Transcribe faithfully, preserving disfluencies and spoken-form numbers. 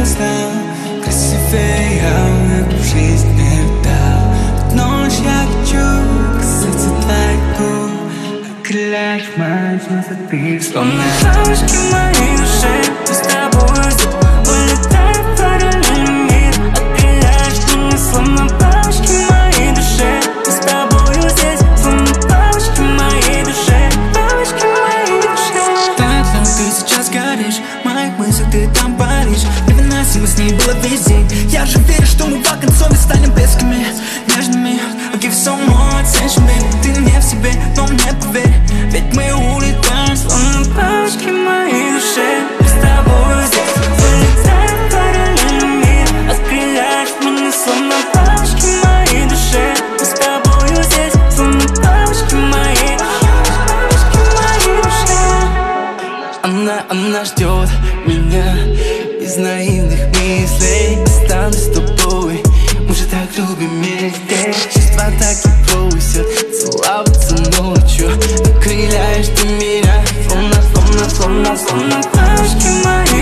познал. Красивее я в жизни не видал. Одну ночь я хочу касаться твоих губ, окрылять мои чувства ты, словно бабочки в моей душе. Мы с тобой здесь улетаем в параллельный мир, окрыляешь меня, словно бабочки в моей душе. Мы с тобой здесь, словно бабочки в моей душе, бабочки в моей душе. Так, там ты сейчас горишь, в моих мыслях ты там паришь. Невыносимо с ней было весь день. Я же верю, что мы по концове станем близкими, нежными. I'll give you so more attention, baby. Ты не в себе, но мне поверь, ведь мы улетаем, словно бабочки в моей душе. Мы с тобой здесь улетаем в параллельный мир, окрыляешь меня, словно бабочки в моей душе. Мы с тобой здесь, словно бабочки в моей душе. Она, она ждет меня из наивных мыслей. Останусь с тобой, мы же так любим вместе. Чувства так и просят целоваться ночью. Окрыляешь ты меня, словно, словно, словно, словно бабочки мои.